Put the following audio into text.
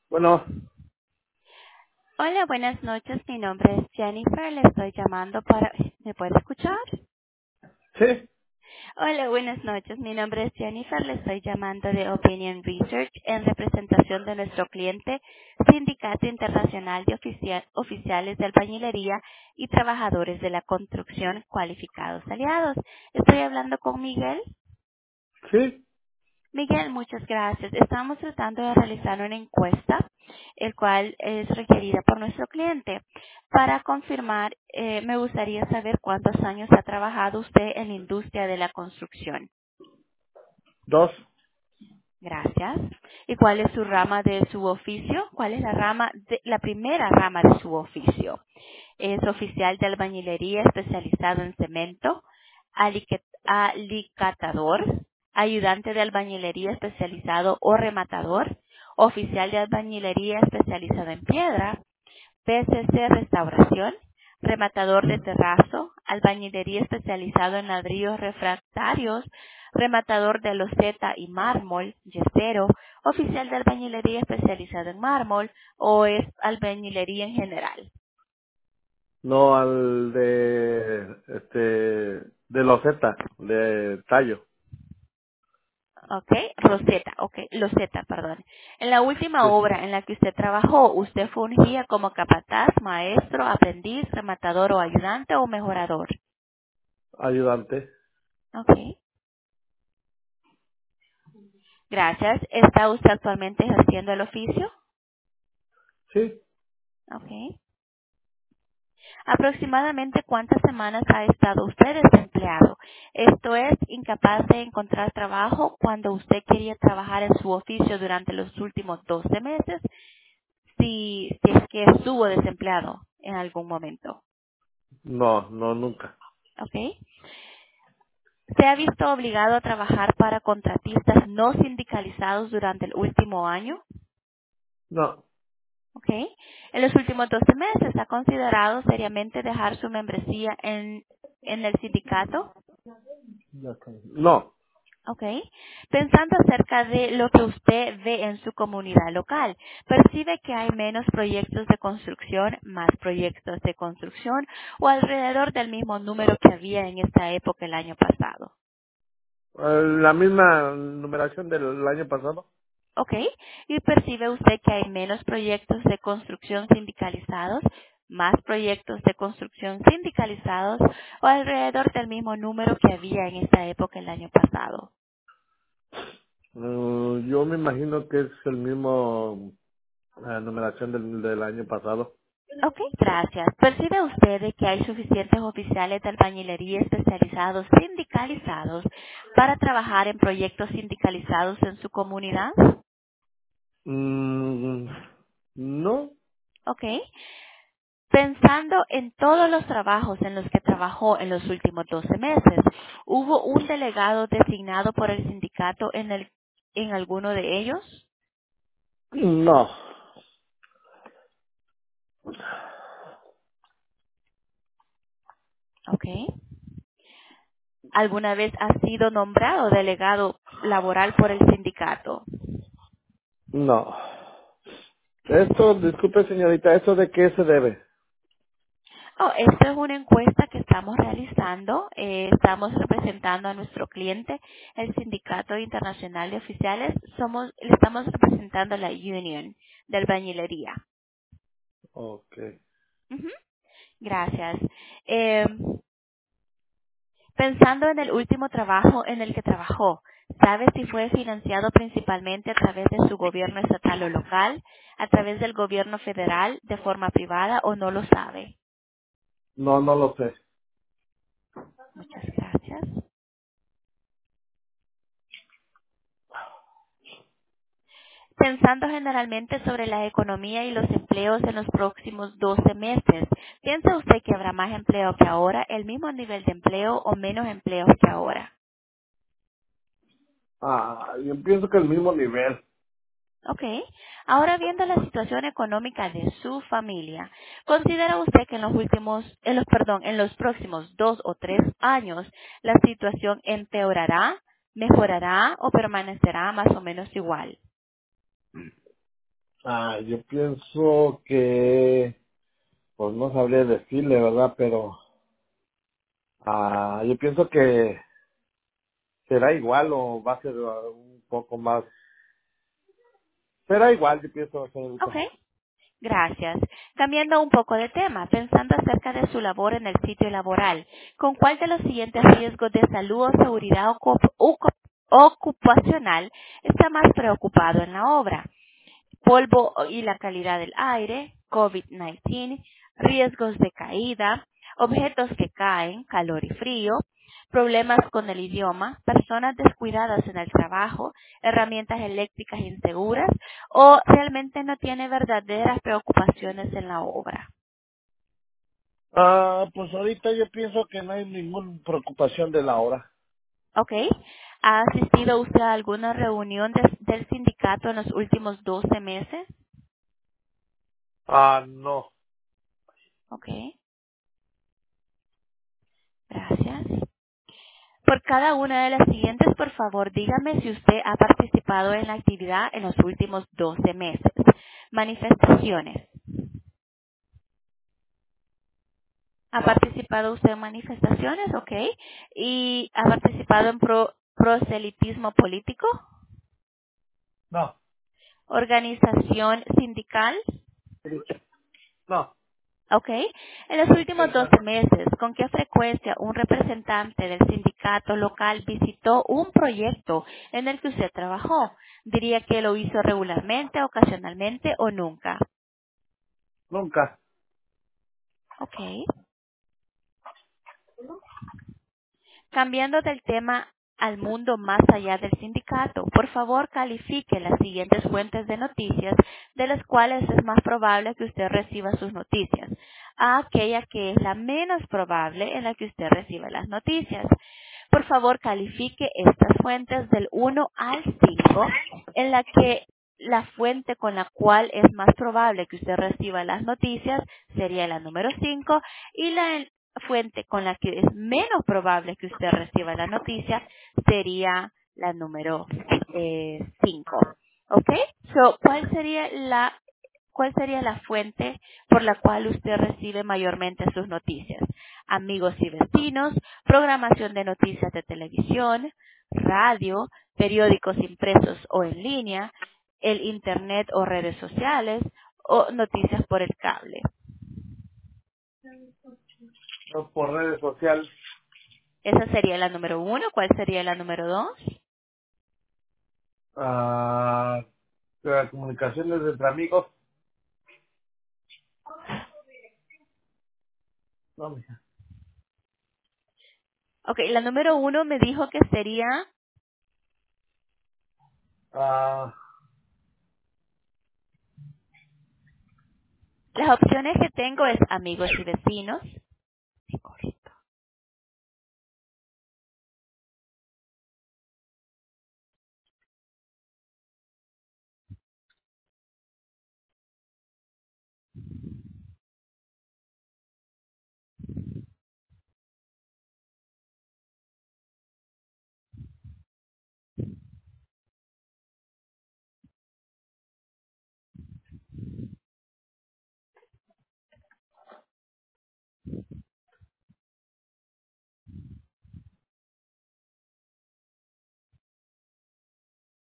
Bueno, Hola, buenas noches. Mi nombre es Jennifer. Le estoy llamando para... ¿Me puede escuchar? sí, Hola, buenas noches. Mi nombre es Jennifer. Le estoy llamando de Opinion Research en representación de nuestro cliente, Sindicato Internacional de Oficiales de Albañilería y Trabajadores de la Construcción Cualificados Aliados. Estoy hablando con Miguel. sí, Miguel, muchas gracias. Estamos tratando de realizar una encuesta, el cual es requerida por nuestro cliente. Para confirmar, me gustaría saber cuántos años ha trabajado usted en la industria de la construcción. dos, Gracias. ¿Y cuál es su rama de su oficio? ¿Cuál es la primera rama de su oficio? Es oficial de albañilería especializado en cemento, alicatador, ayudante de albañilería especializado o rematador, oficial de albañilería especializado en piedra, PCC Restauración, rematador de terrazo, albañilería especializado en ladrillos refractarios, rematador de loseta y mármol, yesero, oficial de albañilería especializado en mármol o es albañilería en general. no al de loseta, de tallo. Ok, Rosetta, ok, Loseta, perdón. En la última Sí, obra en la que usted trabajó, ¿usted fungía como capataz, maestro, aprendiz, rematador o ayudante o mejorador? ayudante. Ok, gracias. ¿Está usted actualmente ejerciendo el oficio? Sí, Ok. ¿Aproximadamente cuántas semanas ha estado usted desempleado? Esto es, incapaz de encontrar trabajo cuando usted quería trabajar en su oficio durante los últimos 12 meses, si es que estuvo desempleado en algún momento. no, no, nunca. ¿Ok? ¿Se ha visto obligado a trabajar para contratistas no sindicalizados durante el último año? No, ¿Ok? En los últimos 12 meses, ¿ha considerado seriamente dejar su membresía en el sindicato? no. ¿Ok? Pensando acerca de lo que usted ve en su comunidad local, ¿percibe que hay menos proyectos de construcción, más proyectos de construcción o alrededor del mismo número que había en esta época el año pasado? La misma numeración del año pasado. ¿Ok? ¿Y percibe usted que hay menos proyectos de construcción sindicalizados, más proyectos de construcción sindicalizados o alrededor del mismo número que había en esta época el año pasado? Yo me imagino que es el mismo la numeración del año pasado. Ok, gracias. ¿Percibe usted de que hay suficientes oficiales de albañilería especializados sindicalizados para trabajar en proyectos sindicalizados en su comunidad? Mm, no, Ok. Pensando en todos los trabajos en los que trabajó en los últimos 12 meses, ¿hubo un delegado designado por el sindicato en alguno de ellos? no, Ok. ¿Alguna vez ha sido nombrado delegado laboral por el sindicato? no. Esto, disculpe señorita, ¿esto de qué se debe? Oh, esta es una encuesta que estamos realizando. Estamos representando a nuestro cliente, el Sindicato Internacional de Oficiales. Le estamos representando a la Union de Albañilería. Okay. Ujú. Gracias. Eh, Pensando en el último trabajo en el que trabajó, ¿sabe si fue financiado principalmente a través de su gobierno estatal o local, a través del gobierno federal, de forma privada o no lo sabe? No, no lo sé. Muchas gracias. Pensando generalmente sobre la economía y los empleos en los próximos 12 meses, ¿piensa usted que habrá más empleo que ahora, el mismo nivel de empleo o menos empleos que ahora? Yo pienso que el mismo nivel. Ok. Ahora viendo la situación económica de su familia, ¿considera usted que en los próximos 2 o 3 años la situación empeorará, mejorará o permanecerá más o menos igual? Yo pienso que, pues no sabría decirle, ¿verdad? Pero yo pienso que será igual o va a ser un poco más. Será igual, yo pienso, Ok, señorita. gracias. Cambiando un poco de tema, pensando acerca de su labor en el sitio laboral, ¿con cuál de los siguientes riesgos de salud o seguridad ocupacional está más preocupado en la obra? Polvo y la calidad del aire, COVID-19, riesgos de caída, objetos que caen, calor y frío, problemas con el idioma, personas descuidadas en el trabajo, herramientas eléctricas inseguras o realmente no tiene verdaderas preocupaciones en la obra. Pues ahorita yo pienso que no hay ninguna preocupación de la hora. ¿Ok? ¿Ha asistido usted a alguna reunión del sindicato en los últimos 12 meses? No. ¿Ok? Gracias. Por cada una de las siguientes, por favor, dígame si usted ha participado en la actividad en los últimos 12 meses. Manifestaciones. ¿Ha participado usted en manifestaciones? Ok. ¿Y ha participado en proselitismo político? No. ¿Organización sindical? No. Ok. En los últimos 12 meses, ¿con qué frecuencia un representante del sindicato local visitó un proyecto en el que usted trabajó? ¿Diría que lo hizo regularmente, ocasionalmente o nunca? Nunca. Ok. Cambiando del tema al mundo más allá del sindicato, por favor califique las siguientes fuentes de noticias de las cuales es más probable que usted reciba sus noticias, a aquella que es la menos probable en la que usted reciba las noticias. Por favor califique estas fuentes del 1 al 5 en la que la fuente con la cual es más probable que usted reciba las noticias sería la número 5 y la fuente con la que es menos probable que usted reciba la noticia sería la número 5. ¿Ok? So, ¿cuál sería la fuente por la cual usted recibe mayormente sus noticias? Amigos y vecinos, programación de noticias de televisión, radio, periódicos impresos o en línea, el internet o redes sociales, o noticias por el cable. No por redes sociales. Esa sería la número 1. ¿Cuál sería la número 2? Ah, Comunicaciones entre amigos. No, mija. Ok, la número 1 me dijo que sería, Ah, las opciones que tengo es amigos y vecinos. Sí, correcto.